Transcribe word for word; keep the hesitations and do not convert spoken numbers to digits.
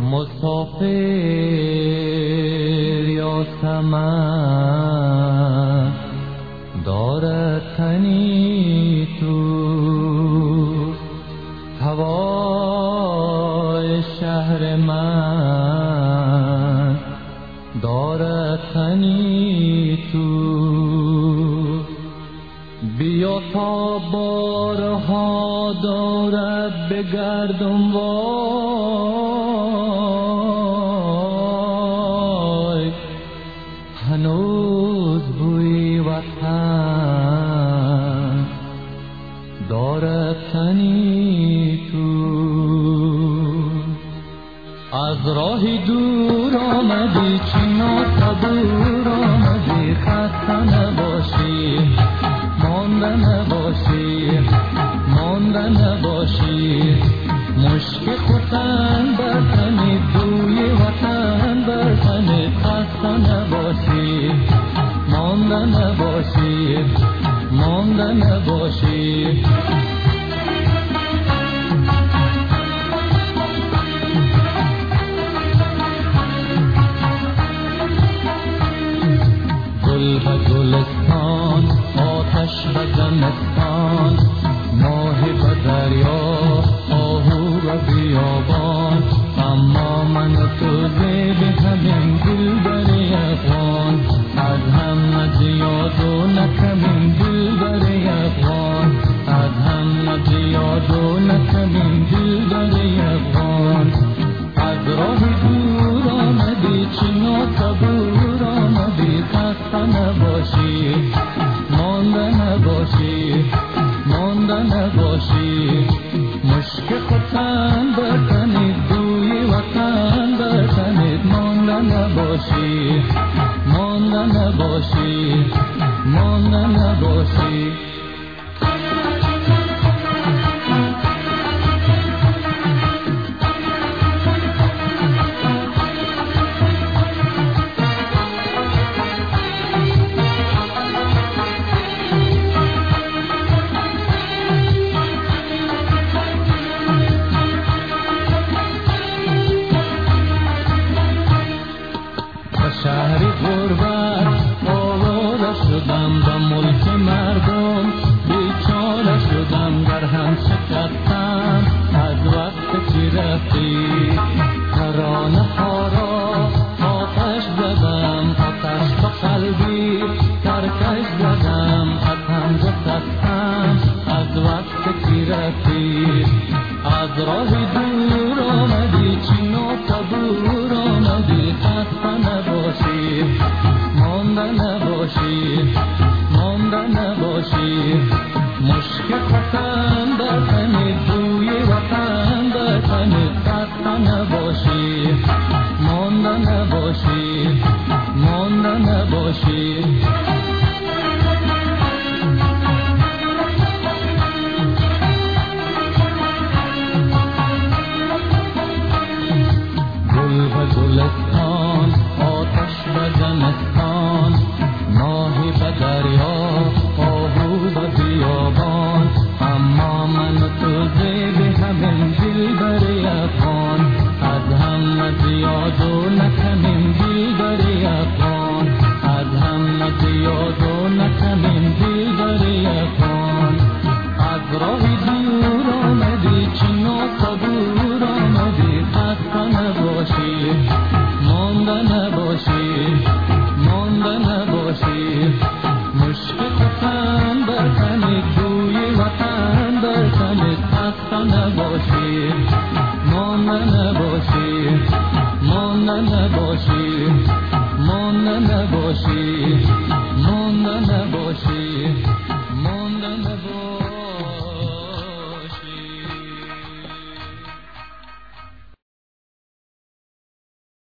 مسافر یا سمن دارد تنی تو هوای شهر من دارد تنی تو بیا تا بارها دارد بگردم وای هنوز بوی وطن دارد تنی تو از راهی دور آمدی چین و صبور آمدی خسته نباشی مانده نباشی مانده نباشی مشک خوتن برتنی دوی وطن برتنی خسته نباشی مانده نباشی مانده نباشی گل به گلستان آتش به زمستان ماه به دریا آهو به بیابان اما من و تو زیب همین دلبر افغان از هم نزیاد و نکمین دلبر افغان از هم نزیاد و نکمین دلبر افغان از راه دور آمدی چین و صبور آمدی خسته نباشی مانده نباشی مانده نباشی مشک خوتن برتنید دوی وطن برتنید مانده نباشی مانده نباشی مانده نباشی شهر غربت آواره شدم به ملک مردم بیچاره شدم در هم شکستم از وقت چی رفتی ترانه ها را آتش زدم آتش به قلبی ترکش زدم اتم گسستم از وقت چی رفتی از راه دور آمدی چین و صبور آمدی خسته نباشی مانده نباشی مانده نباشی مشک خوتن برتنید دوی وطن برتنید خسته نباشی مانده نباشی مانده نباشی گلستان آتش به زمستان ماهی به دریا آهو به بیابان اما من و تو زیب همین دلبر افغان از هم نزیاد و نکمیم دلبر افغان از هم نزیاد و نکمیم دلبر افغان از راه دور آمدی چین و صبور آمدی خسته نباشی مانده نباشی مانده نباشی مشک خوتن برتنید دوی وطن برتنید خسته نباشی مانده نباشی مانده نباشی مانده نباشی مانده نباشی مانده نباشی